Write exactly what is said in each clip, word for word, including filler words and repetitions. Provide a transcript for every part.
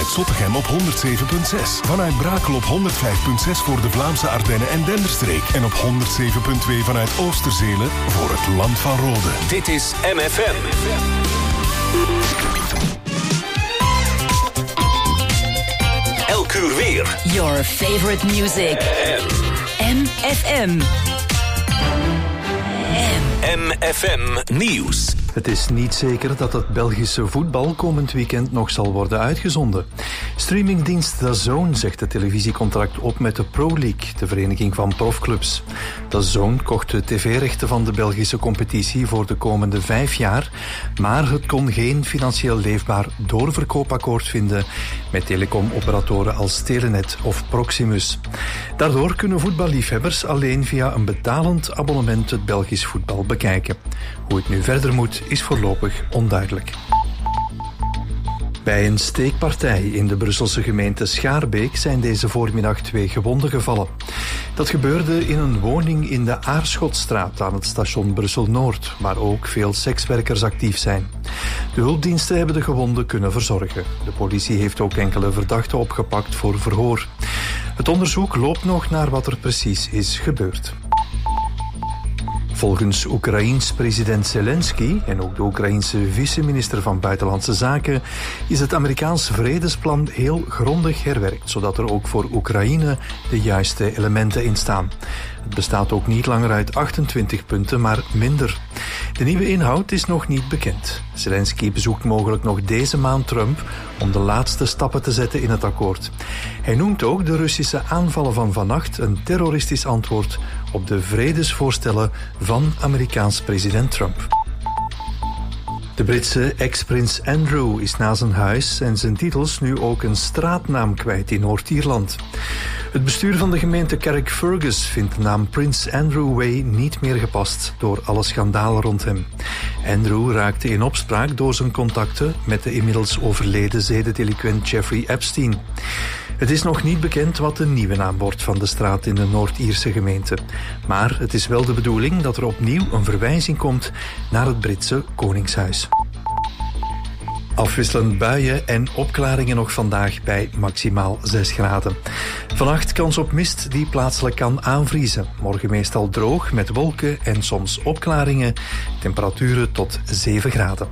Uit Zottegem op honderd zeven komma zes. Vanuit Brakel op honderd vijf komma zes voor de Vlaamse Ardennen en Denderstreek. En op honderd zeven komma twee vanuit Oosterzelen voor het Land van Rode. Dit is M F M. Elk uur weer. Your favorite music. M F M. M F M Nieuws. Het is niet zeker dat het Belgische voetbal komend weekend nog zal worden uitgezonden. Streamingdienst D A Z N zegt het televisiecontract op met de Pro League, de vereniging van profclubs. D A Z N kocht de tv-rechten van de Belgische competitie voor de komende vijf jaar, maar het kon geen financieel leefbaar doorverkoopakkoord vinden met telecomoperatoren als Telenet of Proximus. Daardoor kunnen voetballiefhebbers alleen via een betalend abonnement het Belgisch voetbal bekijken. Hoe het nu verder moet, is voorlopig onduidelijk. Bij een steekpartij in de Brusselse gemeente Schaarbeek zijn deze voormiddag twee gewonden gevallen. Dat gebeurde in een woning in de Aarschotstraat aan het station Brussel-Noord, waar ook veel sekswerkers actief zijn. De hulpdiensten hebben de gewonden kunnen verzorgen. De politie heeft ook enkele verdachten opgepakt voor verhoor. Het onderzoek loopt nog naar wat er precies is gebeurd. Volgens Oekraïens president Zelensky en ook de Oekraïense vice-minister van Buitenlandse Zaken is het Amerikaans vredesplan heel grondig herwerkt, zodat er ook voor Oekraïne de juiste elementen in staan. Het bestaat ook niet langer uit achtentwintig punten, maar minder. De nieuwe inhoud is nog niet bekend. Zelensky bezoekt mogelijk nog deze maand Trump om de laatste stappen te zetten in het akkoord. Hij noemt ook de Russische aanvallen van vannacht een terroristisch antwoord op de vredesvoorstellen van Amerikaans president Trump. De Britse ex-prins Andrew is na zijn huis en zijn titels nu ook een straatnaam kwijt in Noord-Ierland. Het bestuur van de gemeente Carrickfergus vindt de naam Prince Andrew Way niet meer gepast door alle schandalen rond hem. Andrew raakte in opspraak door zijn contacten met de inmiddels overleden zedendelinquent Jeffrey Epstein. Het is nog niet bekend wat de nieuwe naam wordt van de straat in de Noord-Ierse gemeente. Maar het is wel de bedoeling dat er opnieuw een verwijzing komt naar het Britse Koningshuis. Afwisselend buien en opklaringen nog vandaag bij maximaal zes graden. Vannacht kans op mist die plaatselijk kan aanvriezen. Morgen meestal droog met wolken en soms opklaringen. Temperaturen tot zeven graden.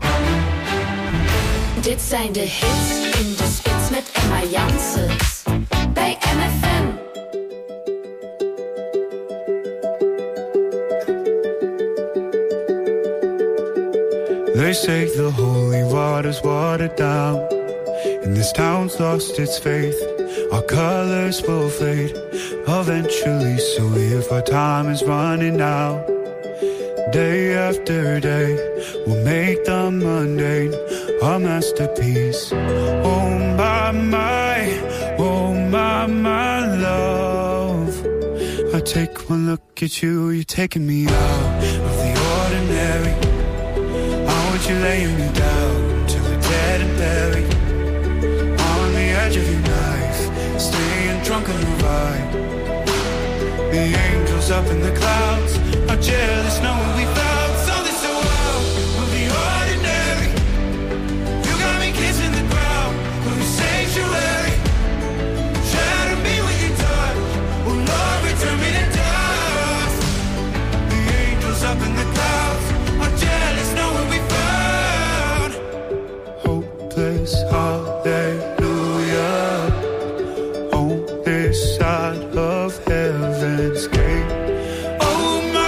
Dit zijn de hits in de spits met Emma Janssens bij M F M. They say the holy water's watered down, and this town's lost its faith. Our colors will fade eventually, so if our time is running out, day after day, we'll make the mundane a masterpiece. Oh my, my, oh my, my love. I take one look at you, you're taking me out of the ordinary. You laying me down till we're dead and buried on the edge of your knife, staying drunk on your ride. The angels up in the clouds are jealous knowing we found something so wild. We'll be ordinary. You got me kissing the ground, we'll be sanctuary. Shadow me with your touch, oh Lord, return me to dust. The angels up in the clouds are jealous knowing we found hallelujah on this side of heaven's gate. Oh my,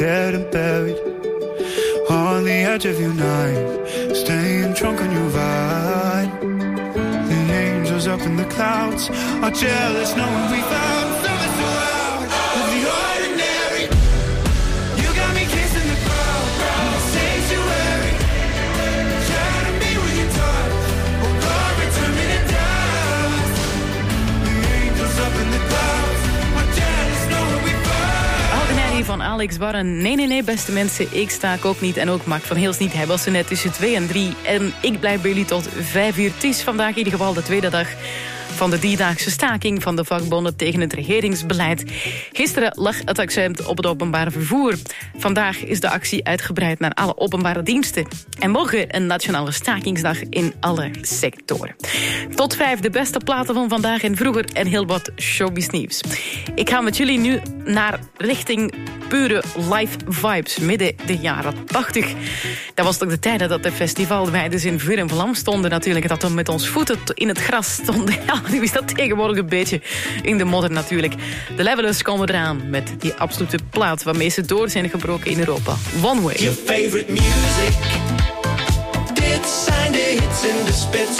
dead and buried on the edge of your night, staying drunk on your vibe. The angels up in the clouds are jealous knowing we found something so out of the ordinary. You got me kissing the crowd, sanctuary, trying to be with your touch, oh Lord, return me to dust. The angels up in the clouds are jealous knowing we found. Ordinary van Alex Warren. Nee, nee, nee, beste mensen, ik sta ook niet en ook Mark van Heels niet. Hij was er net tussen twee en drie en ik blijf bij jullie tot vijf uur. Het is vandaag in ieder geval de tweede dag van de driedaagse staking van de vakbonden tegen het regeringsbeleid. Gisteren lag het accent op het openbaar vervoer. Vandaag is de actie uitgebreid naar alle openbare diensten. En morgen een nationale stakingsdag in alle sectoren. Tot vijf de beste platen van vandaag en vroeger en heel wat showbiznieuws. Ik ga met jullie nu naar richting pure live vibes, midden de jaren tachtig. Dat was toch de tijden dat de festivalweiders in vuur en vlam stonden natuurlijk. Dat we met ons voeten in het gras stonden. Ja, nu is dat tegenwoordig een beetje in de modder natuurlijk. De Levelers komen eraan met die absolute plaat waarmee ze door zijn gebroken in Europa. One Way. Your favorite music. Dit zijn de hits in de spits.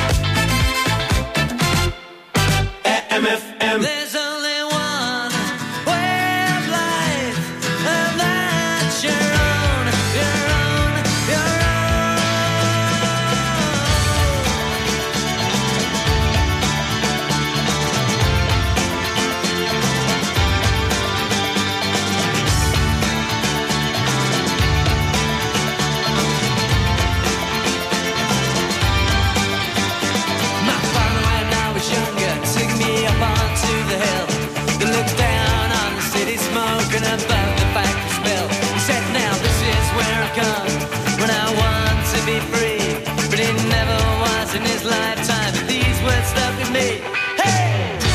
M F M. There's only one way of life, and that's your own, your own, your own. My father, when I was younger, took me up onto the hill that looks down on the city smoke and above the factory smell. He said, now this is where I come when I want to be free. But it never was in his lifetime, but these words stuck with me. Hey!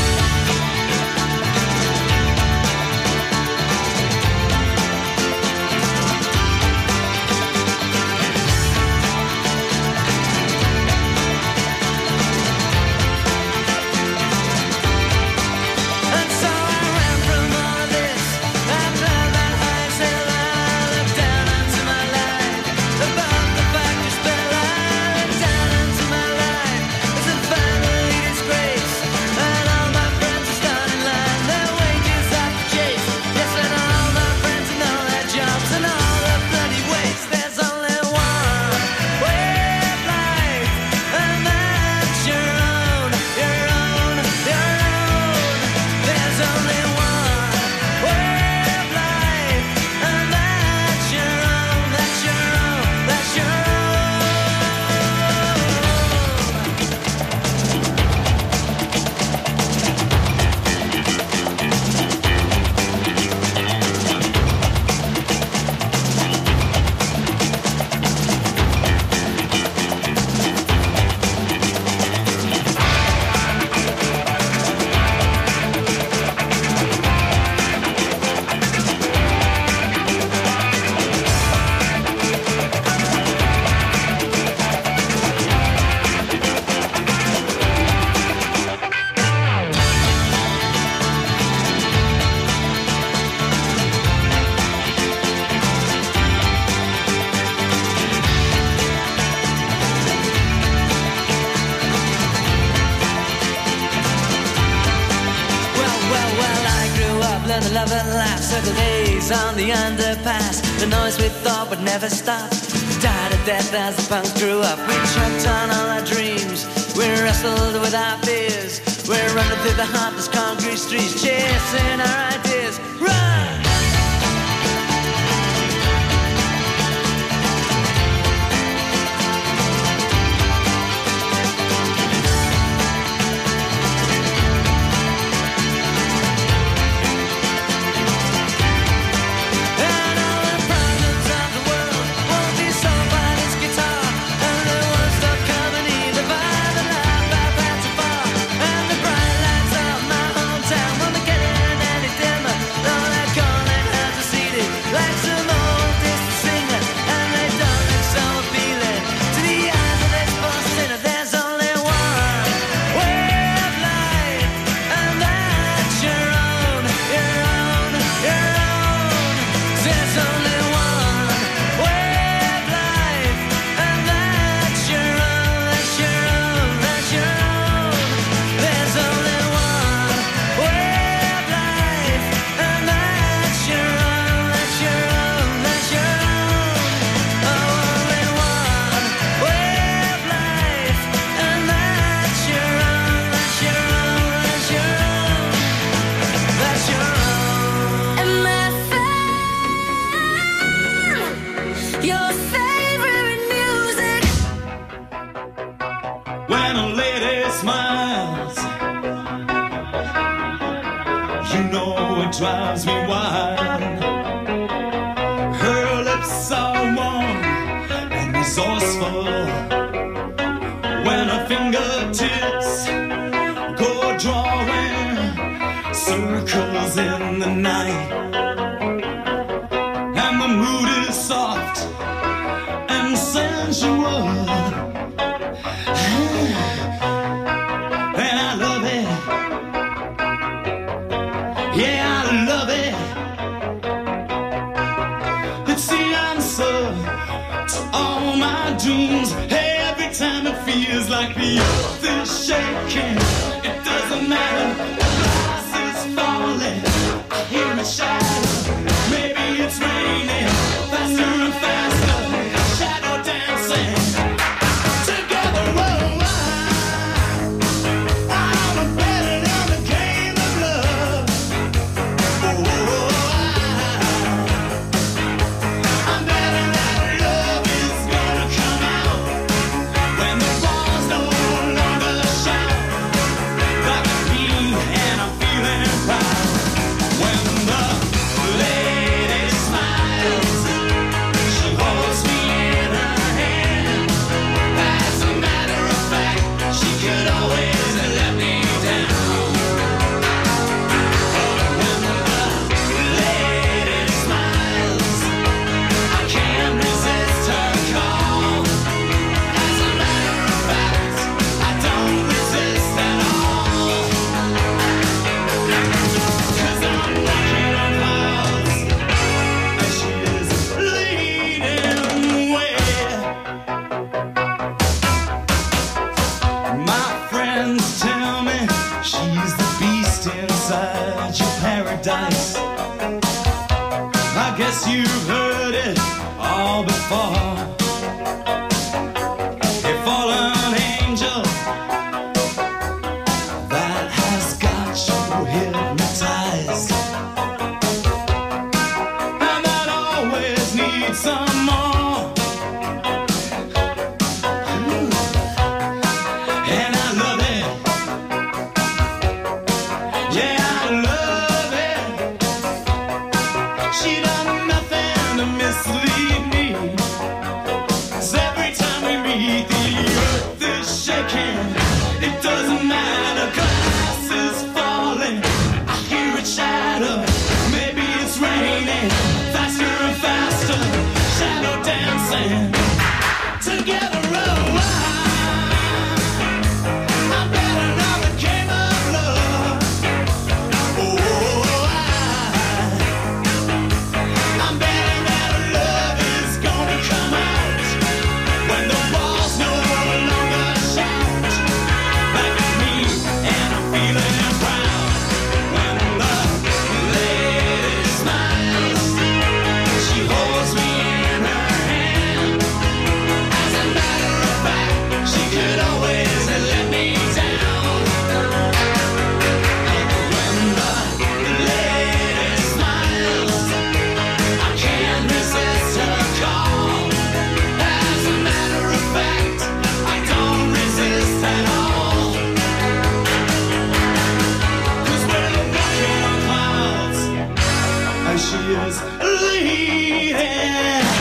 And so I ran from all of this. I climbed that high hill, I looked down onto my life. Above the factory spell, I looked down into my life. It's a family disgrace, and all my friends are starting line. Their wages off the chase. Yes, and all my friends and all their jobs and all the bloody waste. There's only one way of life, and that's your own, your own, your own. There's only one way of life, and that's your own, that's your own, that's your own. Well, well, well, I grew up, learned to love and laugh. Circle days on the underpass. The noise we thought would never stop died a death as the punks grew up. We choked on all our dreams. We wrestled with our fears. We're running through the heartless concrete streets, chasing our ideas. Run! And all the problems of the world won't be solved by this guitar. And the ones stop coming either by the life I've had so far. And the bright lights of my hometown won't be getting You know it drives me wild. Her lips are warm and resourceful. When her fingertips go drawing circles in the night, and the mood is soft and sensual, and I love it. Yeah, I love it. It's the answer to all my dreams. Every time it feels like the earth is shaking, it doesn't matter, the glass is falling, I hear it shatter. Maybe it's raining, faster and faster, shadow dancing together. Oh, I, I'm a better than the game of love. Oh, I, I'm better than love is gonna come out when the walls no longer shout like a king, and I'm feeling proud. When the lady smiles, she holds me in her hand. As a matter of fact, she could always let me down. But when the lady smiles, I can't resist her call. As a matter of fact, I don't resist at all. 'Cause I'm walking on clouds, and she is leading the way. My friends tell me she's the beast inside your paradise. I guess you've heard it all before. A fallen angel that has got you hypnotized, and that always needs some more. And I love it. Yeah, I love it. She done nothing to mislead me. 'Cause every time we meet, the earth is shaking. It doesn't matter, glass is falling, I hear it shatter. Maybe it's raining, faster and faster, shadow dancing together. Oh, I, I'm better than the game of love. Oh, I, I'm better than love is gonna come out when the walls no longer shout like me, and I'm feeling proud. When the lady smiles, she holds me in her hand. As a matter of fact, she could always let me down. When the lady smiles, I can't resist her call. As a matter of fact, I don't resist at all. 'Cause we're walking on clouds, and she is leading.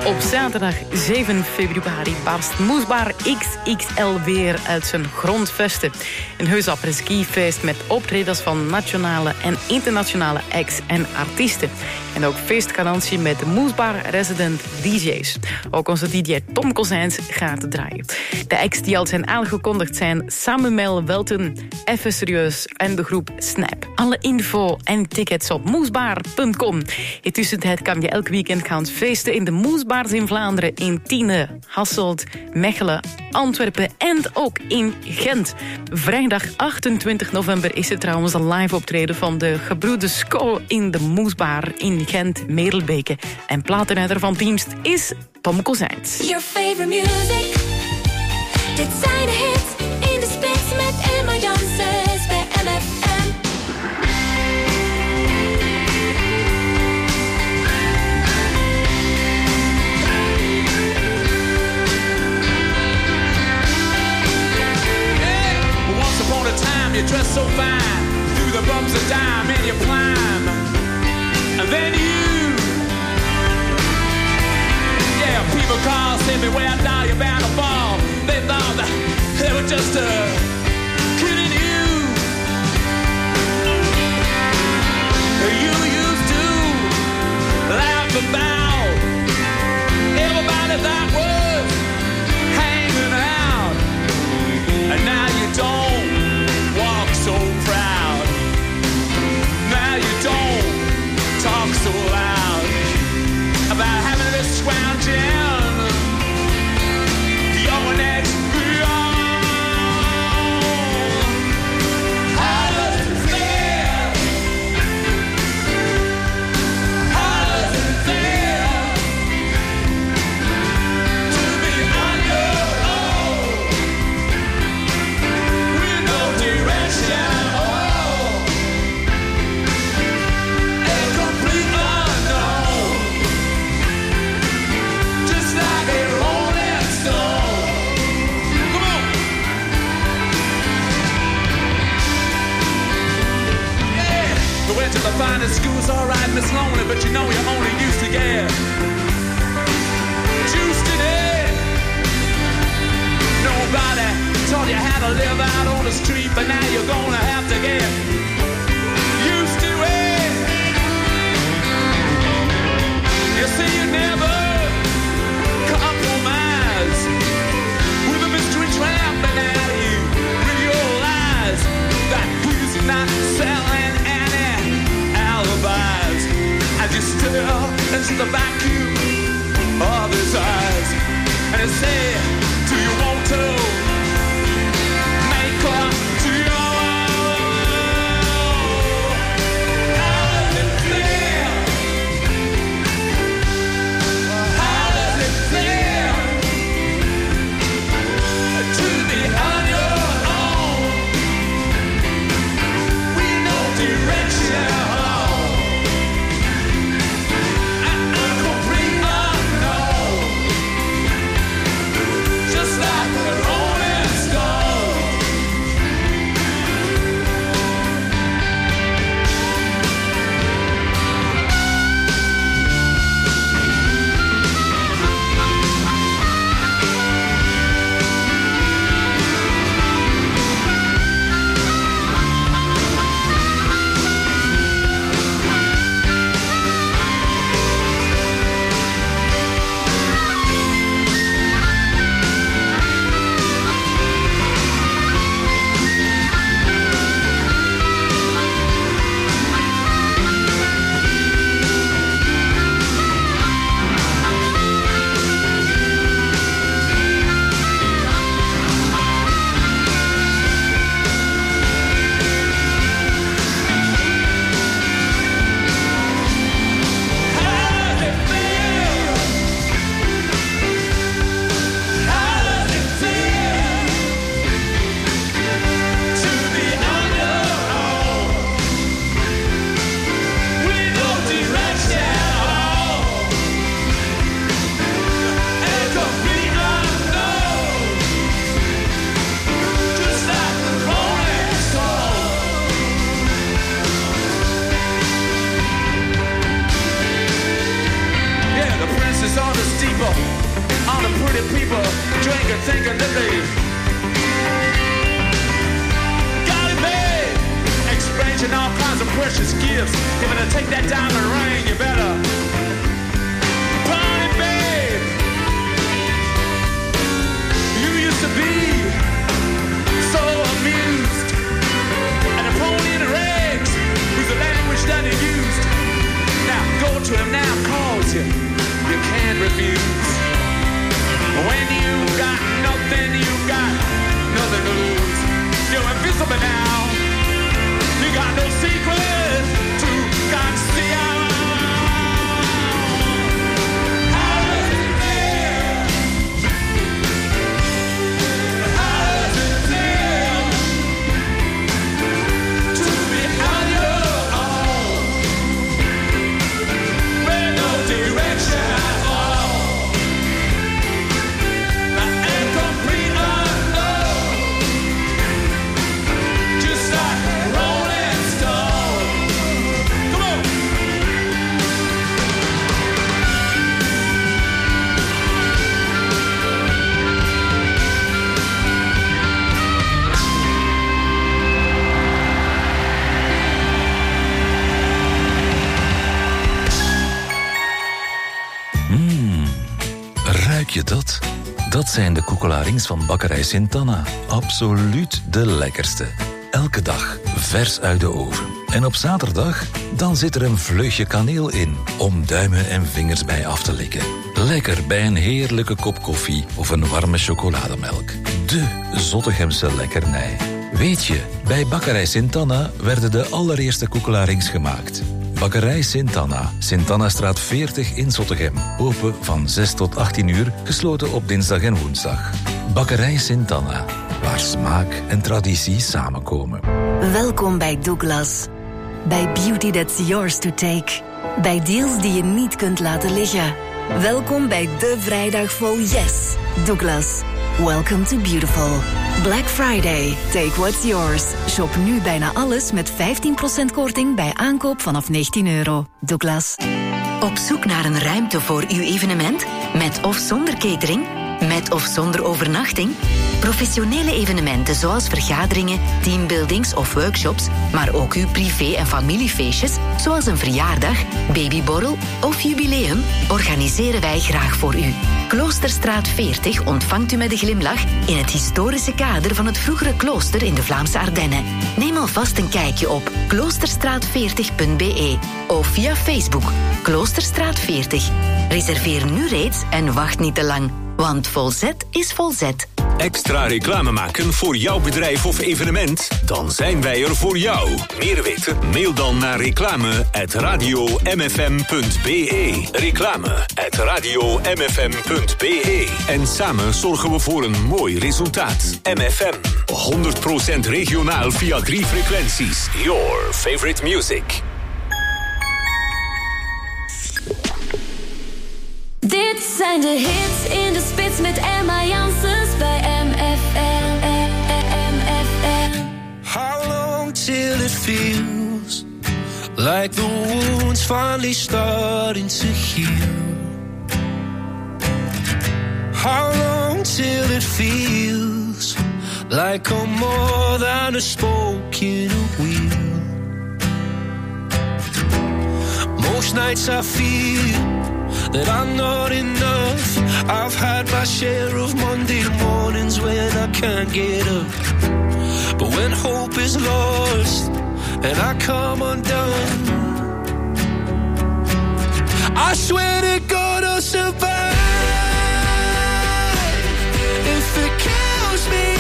Op zaterdag zeven februari barst Moesbar X X L weer uit zijn grondvesten. Een heus après-ski-feest met optredens van nationale en internationale acts en artiesten. En ook feestgarantie met de Moesbar Resident D J's. Ook onze D J Tom Kozijns gaat draaien. De acts die al zijn aangekondigd zijn Samuel Welten, Even Serieus en de groep Snap. Alle info en tickets op moesbar punt com. In tussentijd kan je elk weekend gaan feesten in de Moesbars in Vlaanderen, in Tiene, Hasselt, Mechelen, Antwerpen en ook in Gent. Vrijdag achtentwintig november is het trouwens een live optreden van de gebroeders Sko in de Moesbar in Gent, Merelbeke. En platenrijder van dienst is Tom Kozijns. Your favorite music. Dit zijn de hits in de spits met Emma Janssens bij M F M. Once upon a time you dressed so fine, through the bumps of dime and you climb, and then you, yeah, people call, say me where now you're bound to fall. They thought that they were just uh, kidding you. You used to laugh about everybody that was hanging out, and now you don't walk so proud. Now you don't talk so loud about having this scrounging your next beyond. How does it feel? How does it feel to be on your own with no direction? Oh, a complete unknown, just like a rolling stone. Come on. Yeah. We went to the finest schools, all right, Miss Lonely, but you know you only used to get juiced in it. Nobody taught you how to live out on the street, but now you're gonna have to get used to it. You see, you never compromise with a mystery trap, but now you realize that he's not selling any alibis. As you stare into the vacuum precious gifts. If I take that diamond ring, you better pawn it, babe. You used to be so amused, and a pony in the rags was the language that he used. Now go to him now, calls you, you can't refuse. When you got nothing, you got nothing to lose. You're invisible now. You got no secret to conceal. How does it feel? How does it feel to be on your own with no direction at all? And complete unknown, just like Rolling Stone. Come on. Ruik je dat? Dat zijn de koekelarings van bakkerij Sint-Anna. Absoluut de lekkerste. Elke dag vers uit de oven. En op zaterdag, dan zit er een vleugje kaneel in, om duimen en vingers bij af te likken. Lekker bij een heerlijke kop koffie of een warme chocolademelk. De Zottegemse lekkernij. Weet je, bij bakkerij Sint-Anna werden de allereerste koekelarings gemaakt. Bakkerij Sint-Anna, Sint-Annastraat veertig in Zottegem. Open van zes tot achttien uur, gesloten op dinsdag en woensdag. Bakkerij Sint-Anna, waar smaak en traditie samenkomen. Welkom bij Douglas. Bij Beauty That's Yours to Take. Bij deals die je niet kunt laten liggen. Welkom bij de vrijdag vol Yes. Douglas. Welcome to beautiful. Black Friday. Take what's yours. Shop nu bijna alles met vijftien procent korting bij aankoop vanaf negentien euro. Douglas. Op zoek naar een ruimte voor uw evenement? Met of zonder catering? Met of zonder overnachting? Professionele evenementen zoals vergaderingen, teambuildings of workshops, maar ook uw privé- en familiefeestjes, zoals een verjaardag, babyborrel of jubileum, organiseren wij graag voor u. Kloosterstraat veertig ontvangt u met een glimlach in het historische kader van het vroegere klooster in de Vlaamse Ardennen. Neem alvast een kijkje op kloosterstraat veertig punt b e of via Facebook Kloosterstraat veertig. Reserveer nu reeds en wacht niet te lang, want Volzet is Volzet. Extra reclame maken voor jouw bedrijf of evenement? Dan zijn wij er voor jou. Meer weten? Mail dan naar reclame at radio m f m punt b e. Reclame at radio m f m punt b e. En samen zorgen we voor een mooi resultaat. M F M, honderd procent regionaal via drie frequenties. Your favorite music. Dit zijn de hits in de spits met Emma Janssens bij M F M. M F M. How long till it feels like the wound's finally starting to heal? How long till it feels like I'm more than a spoke in a wheel? Most nights I feel that I'm not enough. I've had my share of Monday mornings when I can't get up. But when hope is lost and I come undone, I swear to God I'll survive. If it kills me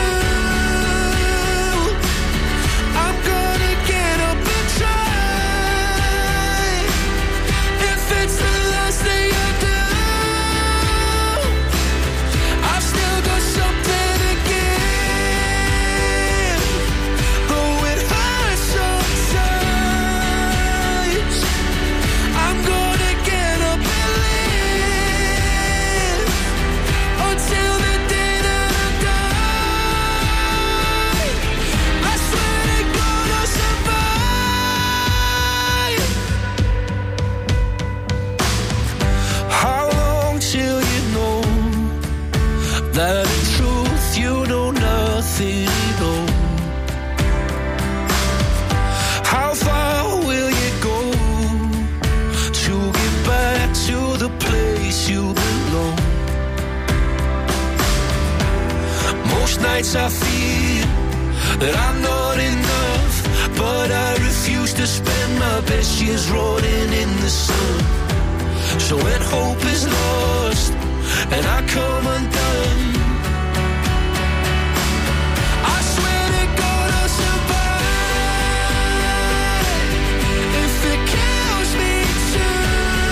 too, I'm gonna get up and try. If it's the last thing I do, I've still got something to give. Though it hurts sometimes, I'm gonna get up and live. place you belong. Most nights I feel that I'm not enough, but I refuse to spend my best years rolling in the sun. So when hope is lost and I come undone, I swear to God I'll survive. If it kills me too,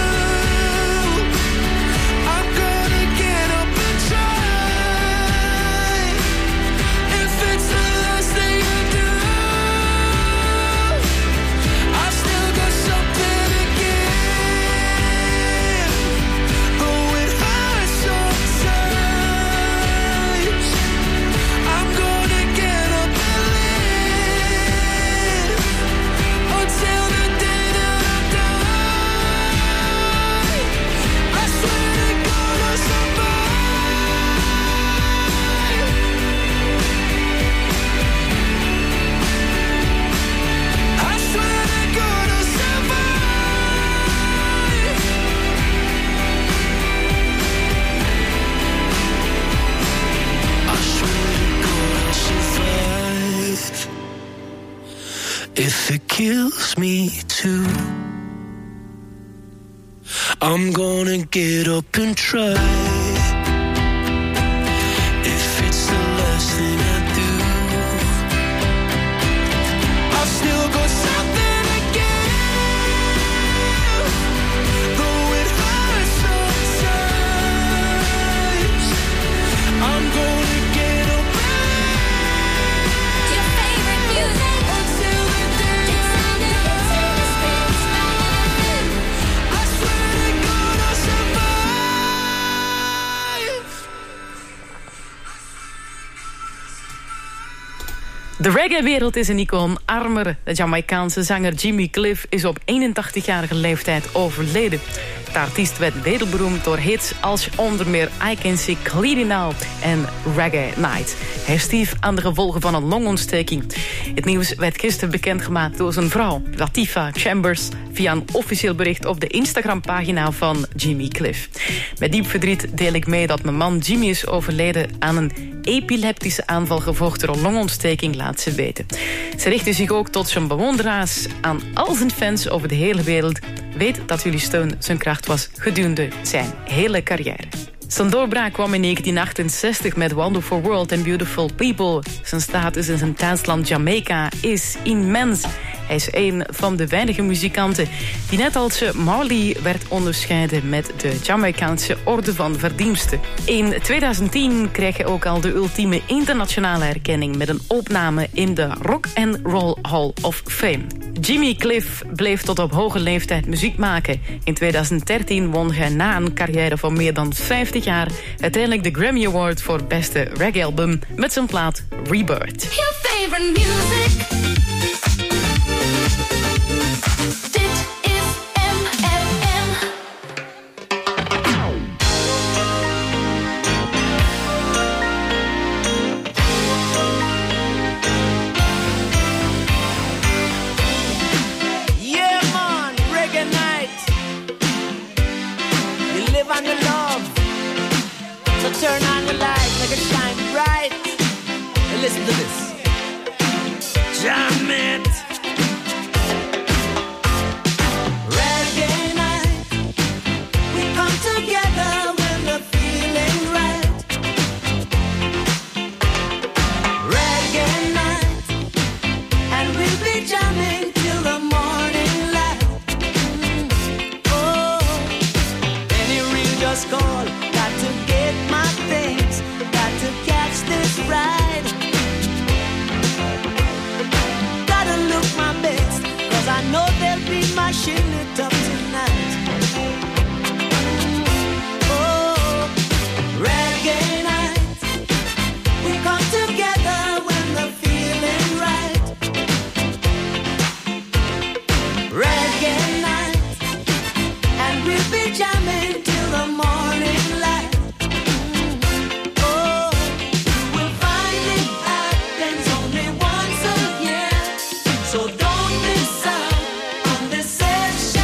I'm gonna get up and try. If it's the last thing I do, I've still got something to give. Though it hurts sometimes, I'm gonna get up and live until the day that I die. I swear to God I'll survive. I swear to God I'll survive. I swear to God I'll survive. If it kills me too, I'm gonna get up and try. If it's the last thing I do, I've still got something to give. Though it hurts sometimes, I'm gonna get up and Your favorite music. until the day It's on the hits in the Spins by F M. I swear to God I'll survive. De reggae-wereld is een icoon. Armer, de Jamaicaanse zanger Jimmy Cliff, is op eenentachtigjarige leeftijd overleden. De artiest werd wereldberoemd door hits als onder meer I Can See Clearly Now en Reggae Night. Hij stierf aan de gevolgen van een longontsteking. Het nieuws werd gisteren bekendgemaakt door zijn vrouw, Latifah Chambers, via een officieel bericht op de Instagram-pagina van Jimmy Cliff. Met diep verdriet deel ik mee dat mijn man Jimmy is overleden aan een epileptische aanval gevolgd door een longontsteking, laat ze weten. Ze richtte zich ook tot zijn bewonderaars, aan al zijn fans over de hele wereld. Weet dat jullie steun zijn kracht was gedurende zijn hele carrière. Zijn doorbraak kwam in negentien achtenzestig met Wonderful World and Beautiful People. Zijn status in zijn thuisland Jamaica is immens. Hij is een van de weinige muzikanten die net als Marley werd onderscheiden met de Jamaicaanse Orde van Verdiensten. In twintig tien kreeg hij ook al de ultieme internationale erkenning met een opname in de Rock and Roll Hall of Fame. Jimmy Cliff bleef tot op hoge leeftijd muziek maken. In twintig dertien won hij na een carrière van meer dan vijftig jaar uiteindelijk de Grammy Award voor beste reggae-album met zijn plaat Rebirth. Your favorite music. Dit is M F M. Yeah, man, reggae night. You live on the love. So turn on the light, make it shine bright. And listen to this. Jam it. Reggae night. We come together when the feeling right. Reggae night. And we'll be jamming till the morning light. Oh, any real just call. Got to get my things. Got to catch this ride. Gotta look my best, cause I know they'll be mashing it up tonight. Oh, reggae night. We come together when the feeling right. Reggae night. And we'll be jamming till the morning light. Oh, you will find it happens only once a year. So don't miss out on this session.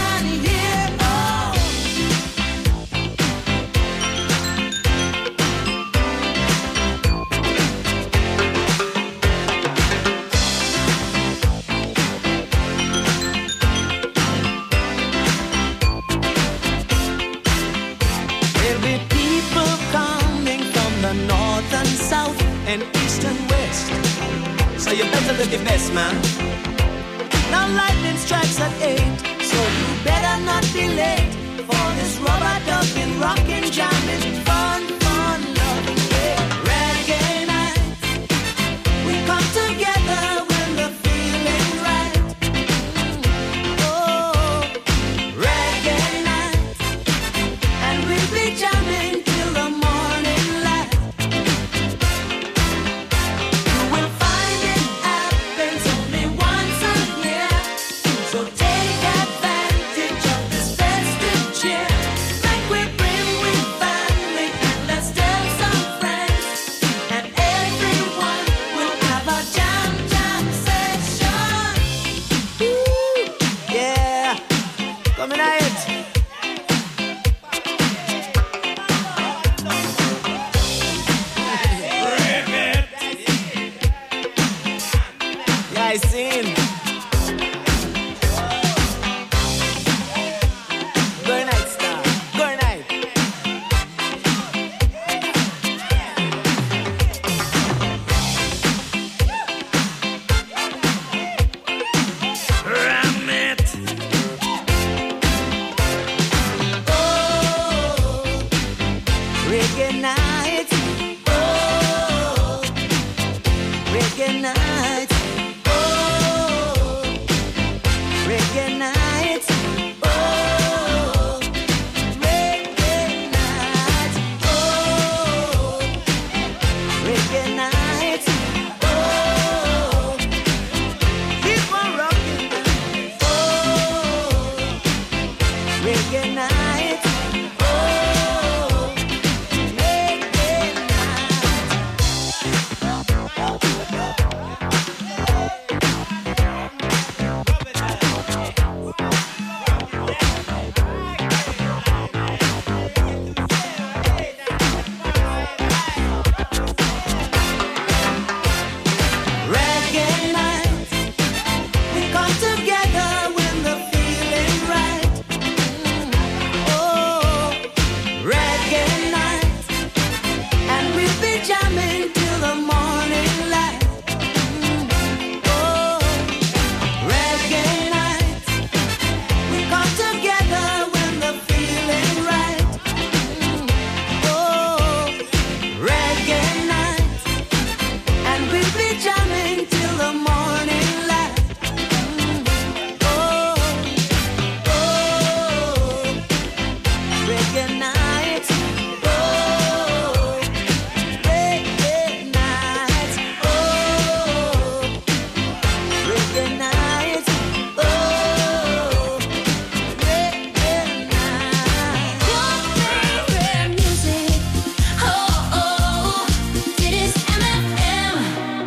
There'll be people coming from the north and south and east and west. So you better look your best, man. Now lightning strikes at eight, so you better not be late for this rubber ducking, rockin', jamming, fun, fun, loving day. Reggae night, we come together when the feeling's right. Oh, reggae night, and we'll be jamming till the morning light. You will find it happens only once a year, so take advantage of this festive cheer. Like we bring with family and let's tell some friends, and everyone will have a jam jam session. Woo, yeah, coming out. Yeah, I seen. Good night, star. Good night. Ram it. Oh, reggae night. Oh, reggae night. Oh, reggae night. Oh, reggae night. Oh, reggae night. Oh, keep on rocking. Oh, reggae night. Oh, reggae Reggae night, we come together when the feeling's right. Oh, reggae night, and we'll be jamming till the morning light. Oh, reggae night, we come together when the feeling's right. Oh, reggae night, and we'll be jamming till the morning light. Oh, oh, reggae night. Oh, reggae night. Oh, reggae night. Oh, reggae night. Your favorite music. Oh, oh, dit is M F M.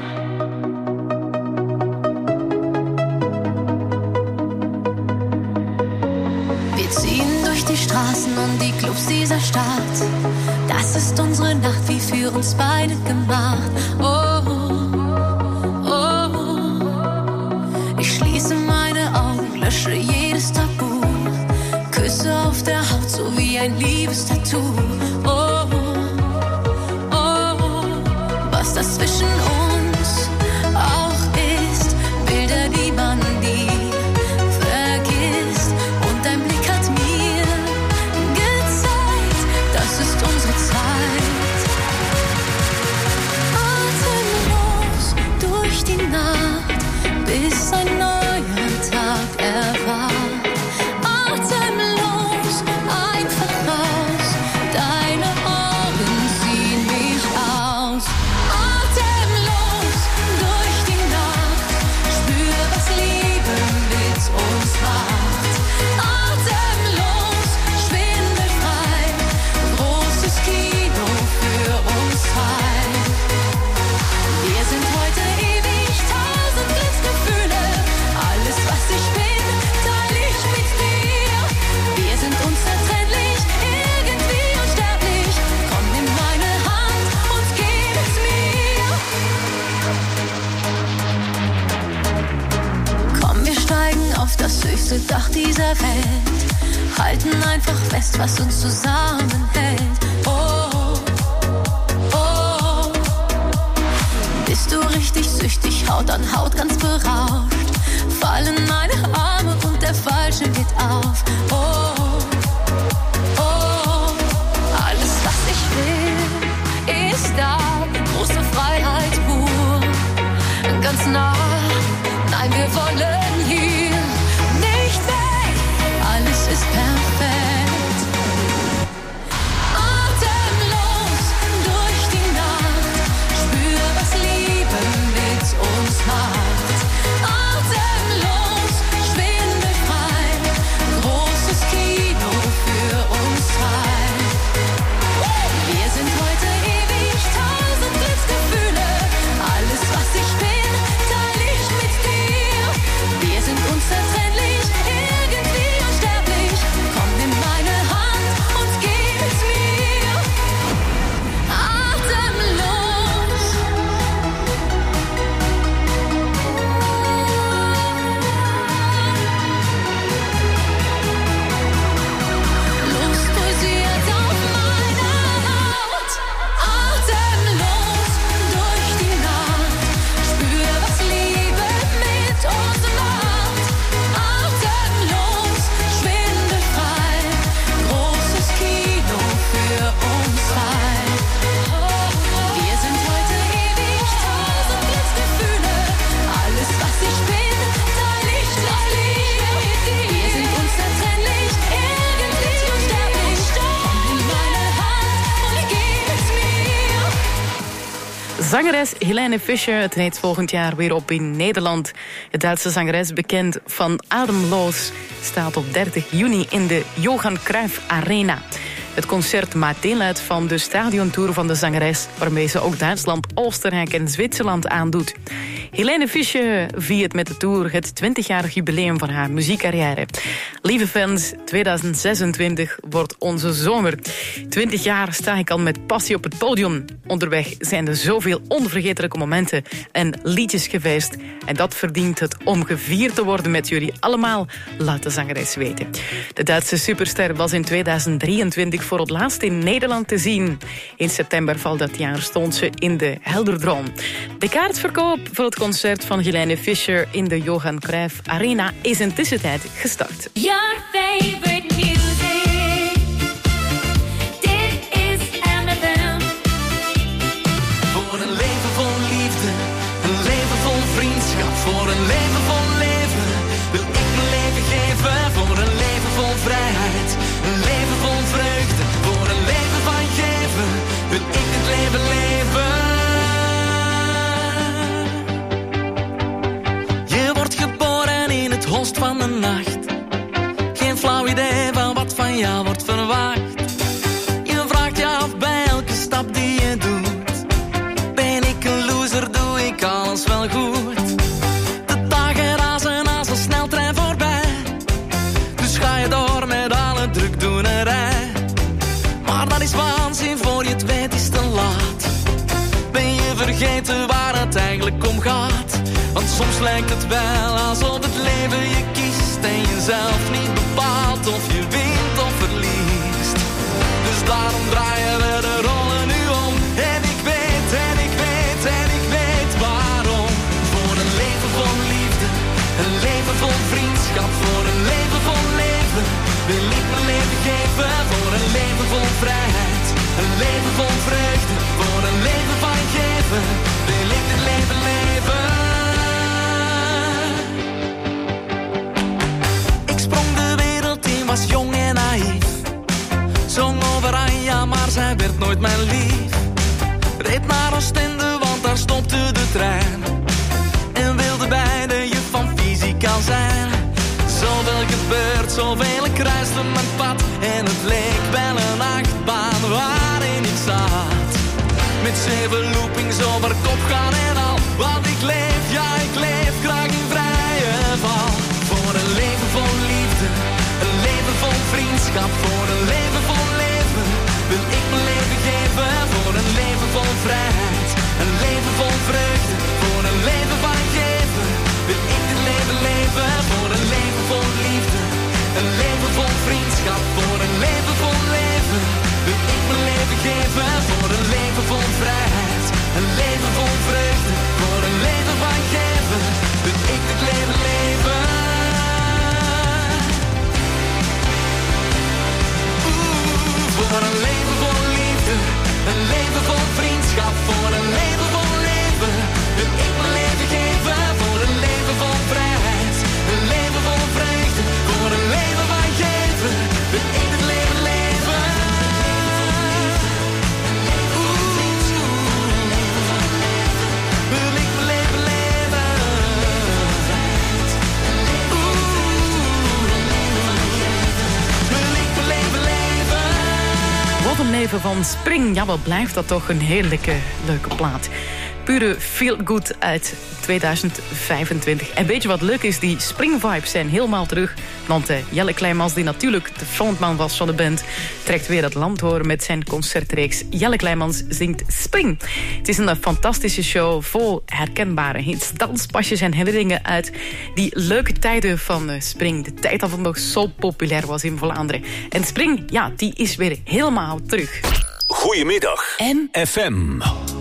Wir ziehen durch die Straßen und die Clubs dieser Stadt. Das ist unsere Nacht, wie für uns beide gemacht. Oh, oh, ich schließe meine Augen, lösche jedes Tabu. Küsse auf der Haut, so wie ein Liebestattoo. Oh, oh, was das zwischen uns auch ist. Bilder, die man nie vergisst. Und dein Blick hat mir gezeigt, das ist unsere Zeit. Atemlos durch die Nacht, bis ein neuer Tag erwacht. Atemlos, einfach raus, deine Augen ziehen mich aus. Atemlos durch die Nacht, spür, was Liebe mit uns macht. Atemlos, schwindelfrei, großes Kino für uns zwei. Wir sind heute ewig, tausend Glücksgefühle. Alles, was ich bin, teile ich mit dir. Wir sind unzertrennlich, irgendwie unsterblich. Komm, nimm meine Hand und gib es mir. Komm, wir steigen auf das höchste Dach dieser Welt. Halten einfach fest, was uns zusammenhält. wollen hier nicht weg. Alles ist perfekt. Atemlos durch die Nacht, spür, was Liebe mit uns macht. Atemlos, schwindelfrei, großes Kino für uns zwei. Wir sind heute ewig, tausend Blitzgefühle. Alles, was ich bin, teile ich mit dir. Wir sind unzertrennlich, irgendwie unsterblich. Komm, nimm meine Hand und gib es mir. Atemlos. Lust pulsiert auf meiner Haut. Atemlos durch die Nacht, spür, was Liebe mit uns macht. Atemlos, schwindelfrei, großes Kino für uns zwei. Wir sind heute ewig, tausend Blitzgefühle. Alles, was ich bin, teile ich mit dir. Wir sind unzertrennlich, irgendwie unsterblich. Komm in meine Hand und gib es mir. Zangeres Helene Fischer treedt volgend jaar weer op in Nederland. De Duitse zangeres, bekend van Ademloos, staat op dertig juni in de Johan Cruijff Arena. Het concert maakt deel uit van de stadiontour van de zangeres, waarmee ze ook Duitsland, Oostenrijk en Zwitserland aandoet. Helene Fischer viert met de tour het twintigjarig jubileum van haar muziekcarrière. Lieve fans, tweeduizend zesentwintig wordt onze zomer. twintig jaar sta ik al met passie op het podium. Onderweg zijn er zoveel onvergetelijke momenten en liedjes geweest. En dat verdient het om gevierd te worden met jullie allemaal, laat de zangeres weten. De Duitse superster was in tweeduizend drieëntwintig voor het laatst in Nederland te zien. In september van dat jaar stond ze in de Helderdroom. De kaartverkoop voor het concert van Helene Fischer in de Johan Cruijff Arena is in tussentijd gestart. Your favorite music. Dit is M F M. Voor een leven vol liefde, een leven vol vriendschap. Voor een leven vol leven wil ik mijn leven geven. Voor een leven vol vrijheid, een leven vol vreugde. Voor een leven van geven wil ik het leven leven. Je wordt geboren in het holst van de nacht. Geen flauw idee van wat van jou wordt verwacht. Je vraagt je af bij elke stap die je doet. Ben ik een loser, doe ik alles wel goed? De dagen razen als een sneltrein voorbij. Dus ga je door met alle drukdoenerij. Maar dat is waanzin, voor je het weet is te laat. Ben je vergeten waar het eigenlijk om gaat? Want soms lijkt het wel alsof het leven je kiest en jezelf niet bepaalt of je wint of verliest. Dus daarom draaien we de rollen nu om. En ik weet, en ik weet, en ik weet waarom. Voor een leven vol liefde, een leven vol vriendschap. Voor een leven vol leven wil ik mijn leven geven. Voor een leven vol vrijheid, een leven vol vreugde. Voor een leven van geven wil ik het leven leven. Was jong en naïef, zong over Anja, maar zij werd nooit mijn lief. Reed naar Oostende, want daar stopte de trein. En wilde bij de juf van fysica zijn. Zoveel gebeurt, zoveel kruiste mijn pad. En het leek wel een achtbaan waarin ik zat. Met zeven loopings over kop gaan en al. Want ik leef, ja ik leef graag in vrije val. Voor een leven vol liefde, een leven vol vriendschap. Voor een leven vol leven wil ik mijn leven geven. Voor een leven vol vrijheid, een leven vol vreugde. Voor een leven van geven wil ik het leven leven. Voor een leven vol liefde, een leven vol vriendschap. Voor een leven vol leven wil ik mijn leven geven. Voor een leven vol vrijheid, een leven vol vreugde. Voor een leven van geven wil ik het leven leven. Voor een leven vol liefde, een leven vol vriendschap. Voor een leven vol leven wil ik mijn leven geven. Voor een leven vol vrijheid. leven van Spring. Ja, wat blijft dat toch een heerlijke, leuke plaat. Pure feel good uit tweeduizend vijfentwintig. En weet je wat leuk is? Die Spring-vibes zijn helemaal terug. Want uh, Jelle Kleijmans, die natuurlijk de frontman was van de band, trekt weer het land horen met zijn concertreeks. Jelle Kleijmans zingt Spring. Het is een fantastische show vol herkenbare hits, danspasjes en herinneringen uit die leuke tijden van uh, Spring. De tijd dat het nog zo populair was in Vlaanderen. En Spring, ja, die is weer helemaal terug. Goedemiddag. En F M.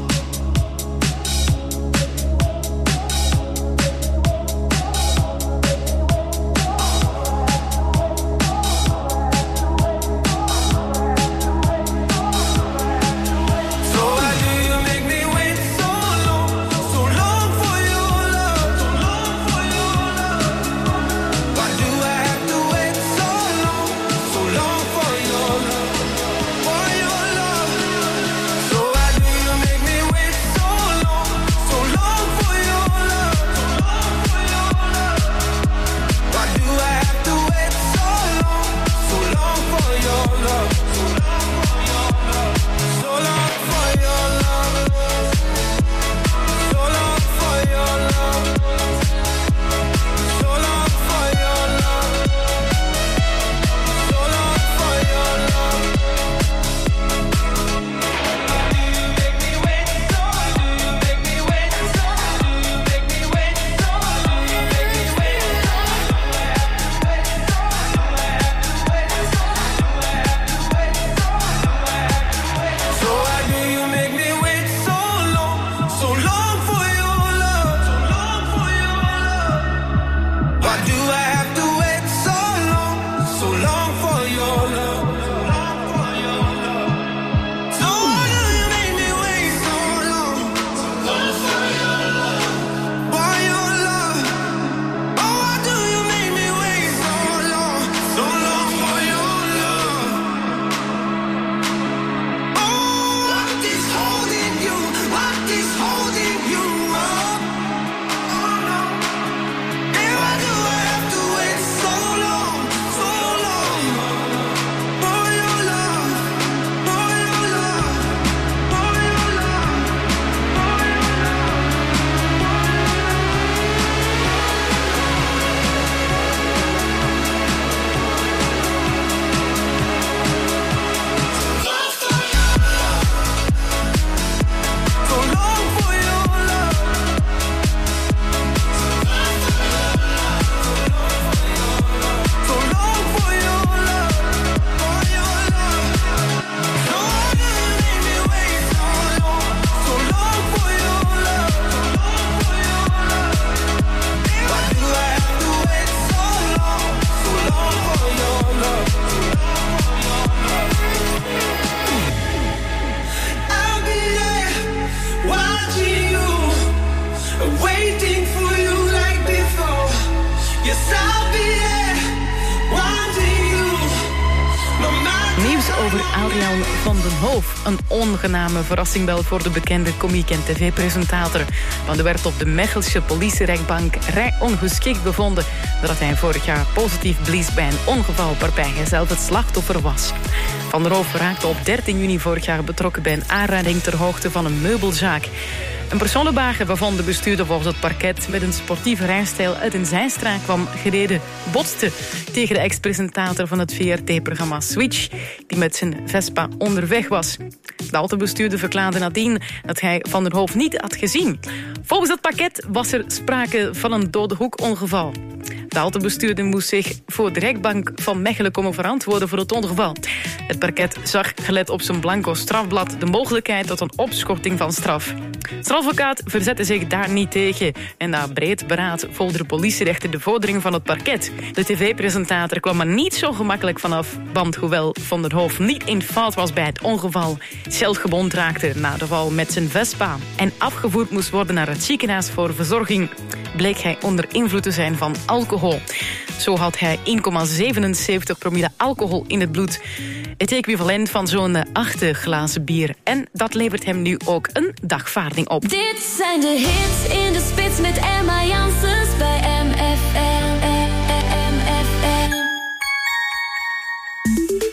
Een ongename verrassing wel voor de bekende komiek en tv-presentator. Want er werd op de Mechelse politierechtbank rij ongeschikt bevonden dat hij vorig jaar positief blies bij een ongeval waarbij hij zelf het slachtoffer was. Van der Hoof raakte op dertien juni vorig jaar betrokken bij een aanrijding ter hoogte van een meubelzaak. Een personenwagen waarvan de bestuurder volgens het parket met een sportieve rijstijl uit een zijstraat kwam gereden, botste tegen de ex-presentator van het V R T-programma Switch, die met zijn Vespa onderweg was. De autobestuurder verklaarde nadien dat hij Van der Hoof niet had gezien. Volgens het parket was er sprake van een dode hoekongeval. De autobestuurder moest zich voor de rechtbank van Mechelen komen verantwoorden voor het ongeval. Het parket zag, gelet op zijn blanco strafblad, de mogelijkheid tot een opschorting van straf. Strafadvocaat verzette zich daar niet tegen en na breed beraad volgde de politierechter de vordering van het parket. De tv-presentator kwam er niet zo gemakkelijk vanaf, want hoewel Van der Hoof niet in fout was bij het ongeval, zelf gewond raakte na de val met zijn Vespa en afgevoerd moest worden naar het ziekenhuis voor verzorging, bleek hij onder invloed te zijn van alcohol. Zo had hij één komma zevenenzeventig promille alcohol in het bloed. Het equivalent van zo'n acht glazen bier. En dat levert hem nu ook een dagvaarding op. Dit zijn de hits in de spits met Emma Janssens bij M F M. M F M.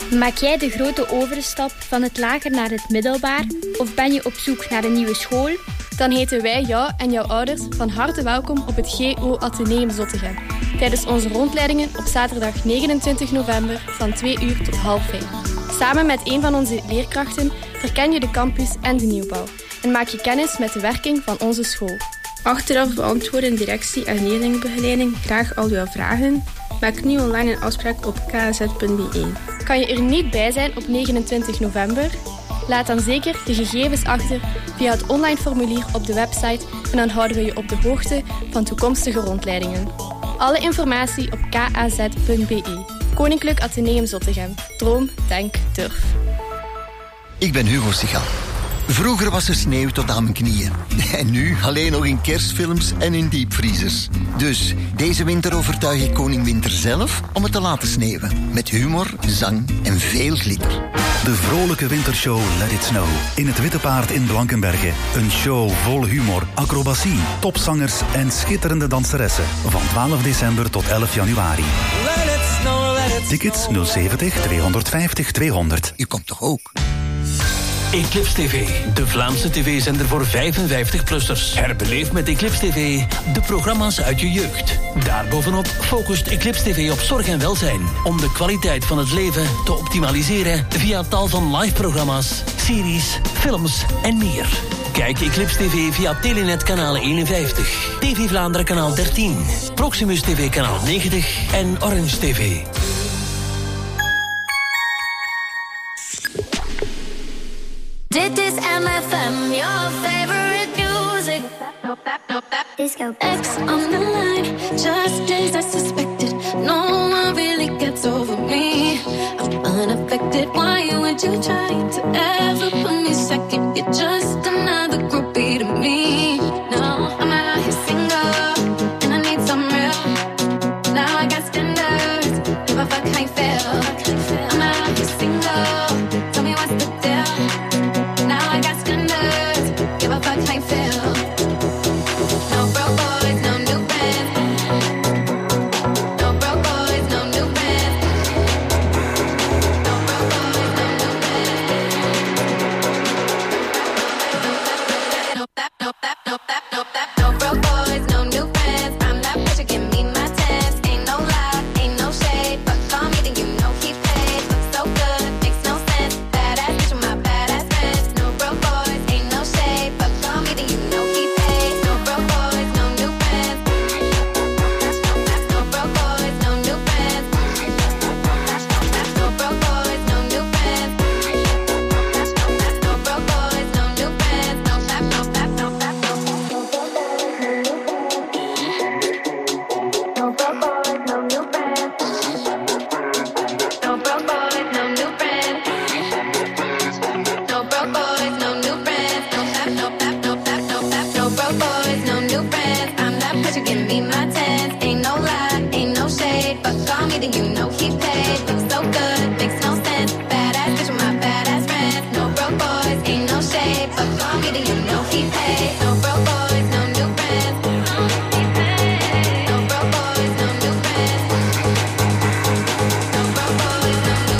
Maak jij de grote overstap van het lager naar het middelbaar? Of ben je op zoek naar een nieuwe school? Dan heten wij jou en jouw ouders van harte welkom op het G O Atheneum Zottegem. Tijdens onze rondleidingen op zaterdag negenentwintig november van twee uur tot half vijf. Samen met een van onze leerkrachten verken je de campus en de nieuwbouw. En maak je kennis met de werking van onze school. Achteraf beantwoorden directie en leerlingenbegeleiding graag al uw vragen. Maak nu online een afspraak op k a z punt b e. Kan je er niet bij zijn op negenentwintig november? Laat dan zeker je gegevens achter via het online formulier op de website en dan houden we je op de hoogte van toekomstige rondleidingen. Alle informatie op k a z punt b e. Koninklijk Atheneum Zottegem. Droom, denk, durf. Ik ben Hugo Sigal. Vroeger was er sneeuw tot aan mijn knieën. En nu alleen nog in kerstfilms en in diepvriezers. Dus deze winter overtuig ik koning Winter zelf om het te laten sneeuwen. Met humor, zang en veel glitter. De vrolijke wintershow Let It Snow. In het Witte Paard in Blankenberge. Een show vol humor, acrobatie, topzangers en schitterende danseressen. Van twaalf december tot elf januari. Let it snow, let it Tickets nul zeventig tweehonderdvijftig tweehonderd. U komt toch ook? Eclipse T V, de Vlaamse tv-zender voor vijfenvijftig-plussers. Herbeleef met Eclipse T V de programma's uit je jeugd. Daarbovenop focust Eclipse T V op zorg en welzijn, om de kwaliteit van het leven te optimaliseren via tal van live-programma's, series, films en meer. Kijk Eclipse T V via Telenet kanaal eenenvijftig, T V Vlaanderen kanaal dertien, Proximus T V kanaal negentig en Orange T V. Dit is M F M, your favorite music. Disco. X on the line, just as I suspected. No one really gets over me. I'm unaffected. Why would you try to ever put me second? You're just another groupie to me. No, I'm out here single, and I need some real. Now I got standards, give a fuck how you feel. I'm out here single, tell me what's the deal. Give a fuck how you feel. No broke boys, no new bands. No broke boys, no new bands. No broke boys, no new bands. No that, no that, no that, no that. No broke boys, no new bands. I'm that bitch, you give me my tens. Ain't no lie, ain't no shade. But call me, then you know he paid. Looks so good, makes no sense. Badass bitch with my badass friends. No broke boys, ain't no shade. But call me, then you know he paid. No broke boys, no new bands. No broke boys, no new bands. No broke boys, no new bands. No broke boys, no new bands. No tap, no tap, no tap, no tap. No broke boys, no new bands. No broke boys, no new bands. No broke boys, no new bands. No tap, no tap, no tap, no tap. No broke boys, no new bands. I'm that bitch, you give me my tens. Ain't no lie, ain't no shade. But call me, then you know he paid. Looks so good, makes no sense. Badass bitch with my badass friends. No broke boys, ain't no shade. But call me, then you know he paid. No broke boys, no new bands. No broke boys, no new bands. No broke boys, no new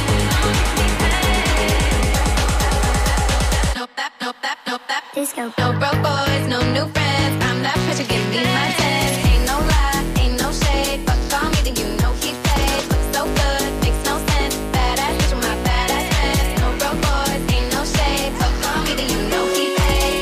bands. No tap, no tap, no tap. Disco. No broke boys, no new friends. I'm that bitch, you give me my tens. Ain't no lie, ain't no shade. But call me, then you know he paid. Looks so good, makes no sense. Badass bitch with my badass friends. No broke boys, ain't no shade. But call me, then you know he paid.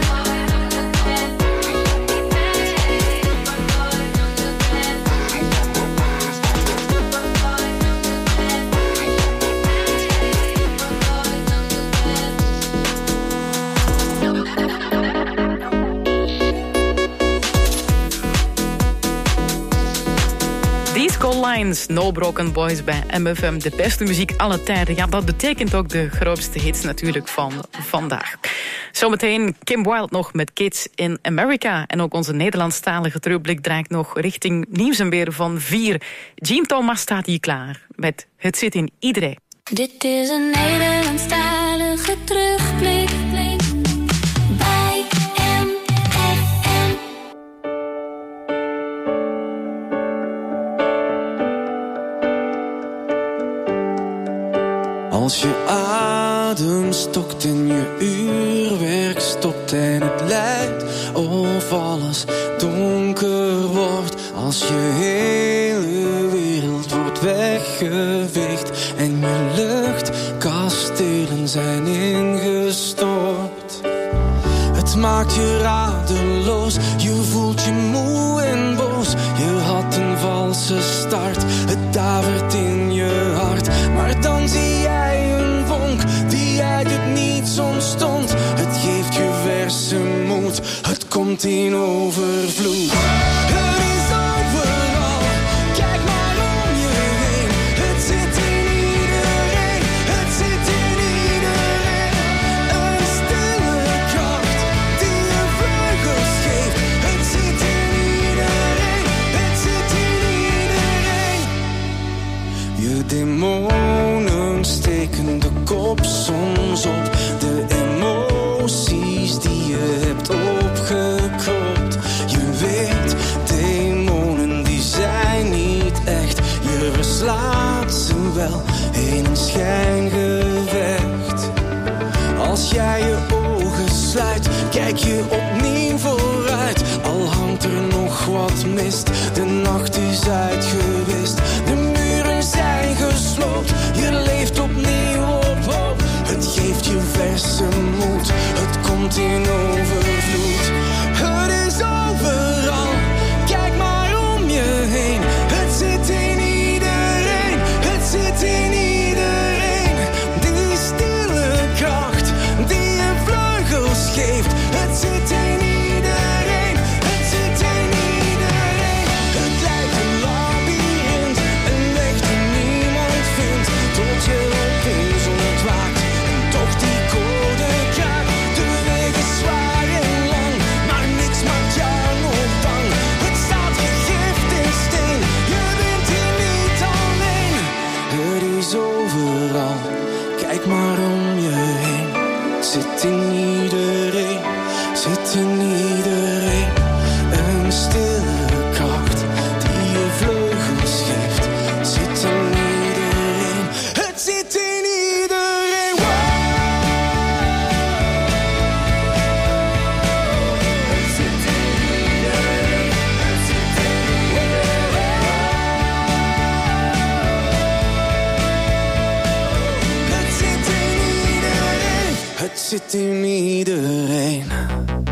Disco Lines, No Broken Boys bij M F M. De beste muziek alle tijden. Ja, dat betekent ook de grootste hits natuurlijk van vandaag. Zometeen Kim Wilde nog met Kids in America. En ook onze Nederlandstalige terugblik draait nog richting nieuws en weer van vier. Jean Thomas staat hier klaar met Het zit in iedereen. Dit is een Nederlandstalige terugblik bij M F M. stokt en je uurwerk stopt en het lijkt of alles donker wordt als je hele wereld wordt weggeveegd en je luchtkastelen zijn ingestort. Het maakt je radeloos, je voelt je moe en boos. Je had een valse start, het davert in je hart. Maar dan zie jij een vonk die uit het niets ontstond. Het geeft je verse moed, het komt in overvloed. Het is overal, kijk maar om je heen. Het zit in iedereen, het zit in iedereen. Een stille kracht die je vleugels geeft. Het zit in iedereen, het zit in iedereen. Je demonen steken de kop soms op. De emoties die je hebt opgekropt. Je weet, demonen die zijn niet echt. Je verslaat ze wel in een schijngevecht. Als jij je ogen sluit, kijk je opnieuw vooruit. Al hangt er nog wat mist, de nacht is uitgewist. De muren zijn gesloopt, je leeft opnieuw op hoop. Het geeft je verse moed, het komt in overvloed. Het is overal, kijk maar om je heen. Het zit in iedereen, het zit in iedereen. Die stille kracht die je vleugels geeft. Het zit in iedereen, het zit in iedereen. Het lijkt een labyrint, een weg die niemand vindt. Tot je opeens ontwaakt en toch die code kraakt. De weg is zwaar en lang, maar niks maakt jou nog bang. Het staat gegrift in steen, je bent hier niet alleen. Het is overal, kijk maar om je heen. Het zit in iedereen, zit in iedereen. Een stille kracht die je vleugels geeft. Het zit in iedereen, het zit in iedereen. Wow. Het zit in iedereen, het zit in iedereen. Het zit in iedereen, het zit in iedereen.